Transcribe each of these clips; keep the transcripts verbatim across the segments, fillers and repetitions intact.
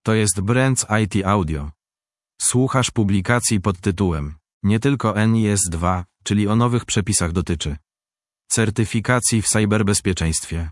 To jest Brands I T Audio. Słuchasz publikacji pod tytułem Nie tylko N I S dwa, czyli o nowych przepisach dotyczy certyfikacji w cyberbezpieczeństwie.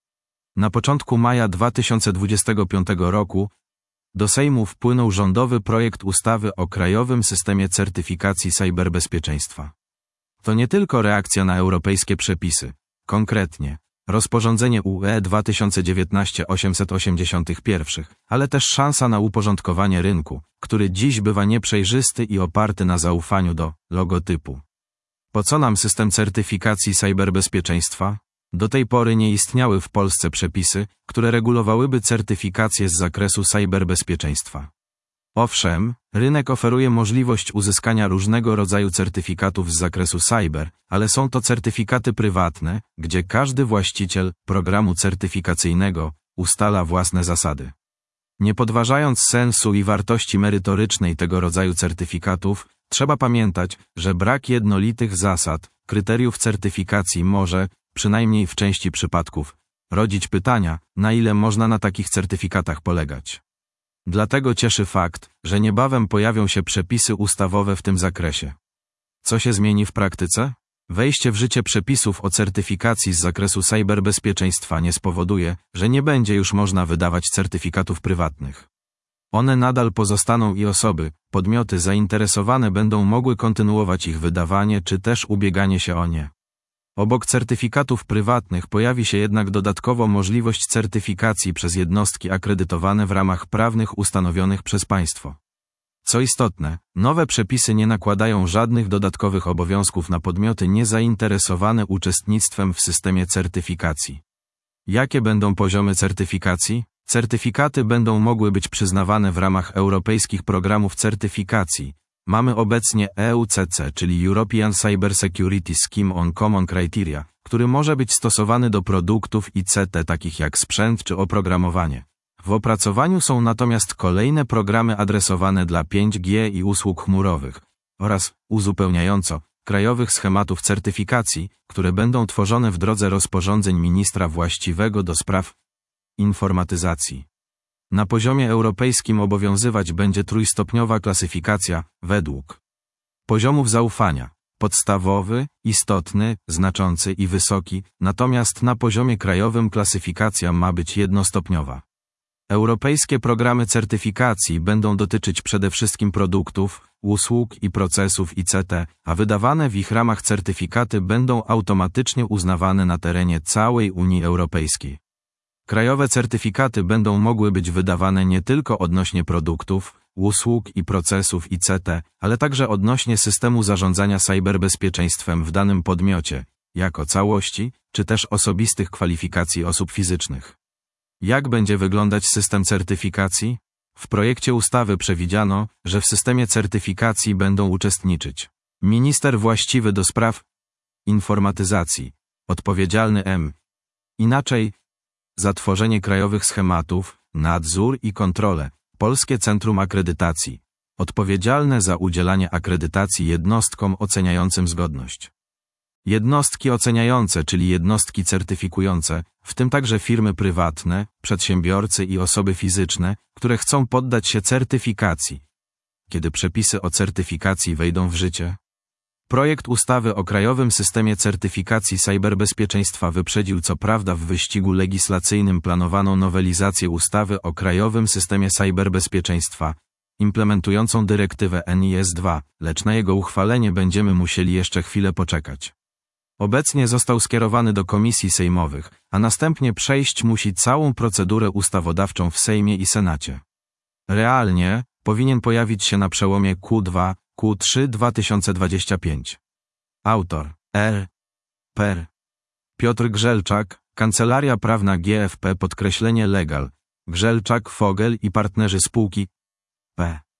Na początku maja dwa tysiące dwudziestego piątego roku do Sejmu wpłynął rządowy projekt ustawy o krajowym systemie certyfikacji cyberbezpieczeństwa. To nie tylko reakcja na europejskie przepisy, konkretnie rozporządzenie U E dwa tysiące dziewiętnaście osiemset osiemdziesiąt jeden, ale też szansa na uporządkowanie rynku, który dziś bywa nieprzejrzysty i oparty na zaufaniu do logotypu. Po co nam system certyfikacji cyberbezpieczeństwa? Do tej pory nie istniały w Polsce przepisy, które regulowałyby certyfikację z zakresu cyberbezpieczeństwa. Owszem, rynek oferuje możliwość uzyskania różnego rodzaju certyfikatów z zakresu cyber, ale są to certyfikaty prywatne, gdzie każdy właściciel programu certyfikacyjnego ustala własne zasady. Nie podważając sensu i wartości merytorycznej tego rodzaju certyfikatów, trzeba pamiętać, że brak jednolitych zasad, kryteriów certyfikacji może, przynajmniej w części przypadków, rodzić pytania, na ile można na takich certyfikatach polegać. Dlatego cieszy fakt, że niebawem pojawią się przepisy ustawowe w tym zakresie. Co się zmieni w praktyce? Wejście w życie przepisów o certyfikacji z zakresu cyberbezpieczeństwa nie spowoduje, że nie będzie już można wydawać certyfikatów prywatnych. One nadal pozostaną i osoby, podmioty zainteresowane będą mogły kontynuować ich wydawanie czy też ubieganie się o nie. Obok certyfikatów prywatnych pojawi się jednak dodatkowo możliwość certyfikacji przez jednostki akredytowane w ramach prawnych ustanowionych przez państwo. Co istotne, nowe przepisy nie nakładają żadnych dodatkowych obowiązków na podmioty niezainteresowane uczestnictwem w systemie certyfikacji. Jakie będą poziomy certyfikacji? Certyfikaty będą mogły być przyznawane w ramach europejskich programów certyfikacji. Mamy obecnie E U C C, czyli European Cybersecurity Scheme on Common Criteria, który może być stosowany do produktów I C T takich jak sprzęt czy oprogramowanie. W opracowaniu są natomiast kolejne programy adresowane dla pięć G i usług chmurowych oraz, uzupełniająco, krajowych schematów certyfikacji, które będą tworzone w drodze rozporządzeń ministra właściwego do spraw informatyzacji. Na poziomie europejskim obowiązywać będzie trójstopniowa klasyfikacja według poziomów zaufania: podstawowy, istotny, znaczący i wysoki, natomiast na poziomie krajowym klasyfikacja ma być jednostopniowa. Europejskie programy certyfikacji będą dotyczyć przede wszystkim produktów, usług i procesów I C T, a wydawane w ich ramach certyfikaty będą automatycznie uznawane na terenie całej Unii Europejskiej. Krajowe certyfikaty będą mogły być wydawane nie tylko odnośnie produktów, usług i procesów I C T, ale także odnośnie systemu zarządzania cyberbezpieczeństwem w danym podmiocie, jako całości, czy też osobistych kwalifikacji osób fizycznych. Jak będzie wyglądać system certyfikacji? W projekcie ustawy przewidziano, że w systemie certyfikacji będą uczestniczyć minister właściwy do spraw informatyzacji, odpowiedzialny M. Inaczej, za tworzenie krajowych schematów, nadzór i kontrolę, Polskie Centrum Akredytacji, odpowiedzialne za udzielanie akredytacji jednostkom oceniającym zgodność. Jednostki oceniające, czyli jednostki certyfikujące, w tym także firmy prywatne, przedsiębiorcy i osoby fizyczne, które chcą poddać się certyfikacji. Kiedy przepisy o certyfikacji wejdą w życie? Projekt ustawy o krajowym systemie certyfikacji cyberbezpieczeństwa wyprzedził co prawda w wyścigu legislacyjnym planowaną nowelizację ustawy o krajowym systemie cyberbezpieczeństwa, implementującą dyrektywę N I S dwa, lecz na jego uchwalenie będziemy musieli jeszcze chwilę poczekać. Obecnie został skierowany do komisji sejmowych, a następnie przejść musi całą procedurę ustawodawczą w Sejmie i Senacie. Realnie powinien pojawić się na przełomie Q dwa Q trzy dwa tysiące dwudziestego piątego. Autor R. Per. Piotr Grzelczak, Kancelaria Prawna G F P podkreślenie Legal, Grzelczak, Fogel i partnerzy spółki P.